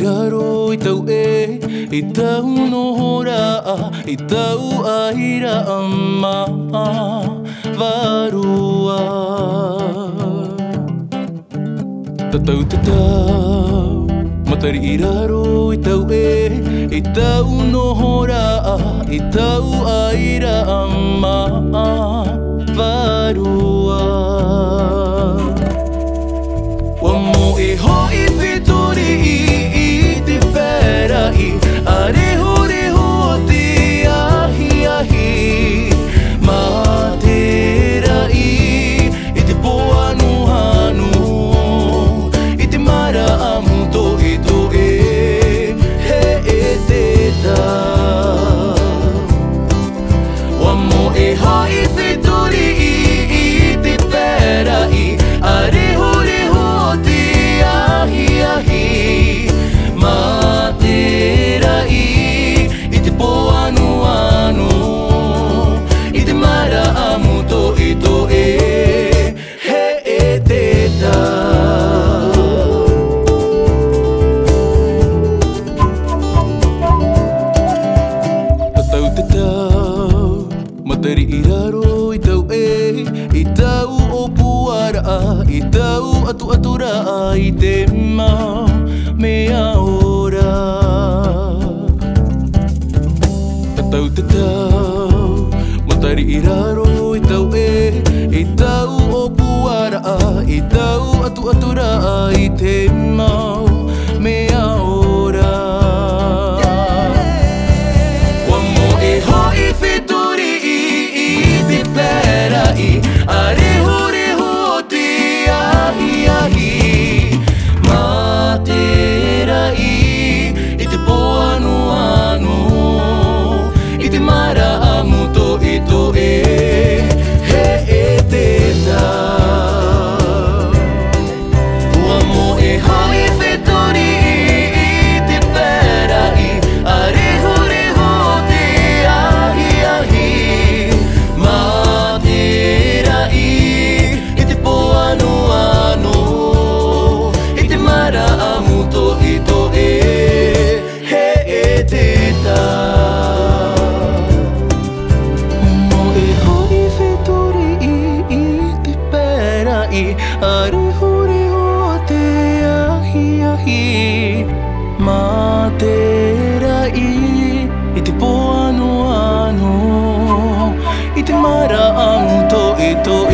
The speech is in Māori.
Matar'iraro itaw itaw no hora itaw aira amma varua tatau Matar'iraro itaw itaw no hora itaw aira amma varua Wamo hoi fituri iti ferai areho ti ahi ahi materai iti poanu hanu iti mara amuto ito he eteta Wamo hoi fituri iti ferai areho materai iti poanu anu iti mara amuto ito he eteta tatau tatau Matar'iraro itaw itaw opuara itaw atu-atura itema meia hora tatau Matar'iraro itaw itaw opuara itaw atu-atura itema meia hora Wamo hoi fituri iti ferai areho ti ahi ahi materai iti poanu anu iti mara amuto ito he eteta Wamo hoi fituri iti ferai areho ti ahi ahi materai iti poanu anu iti mara amuto ito he eteta hoi fituri iti ferai areho te ahi ahi materai iti poanu anu iti mara amuto ito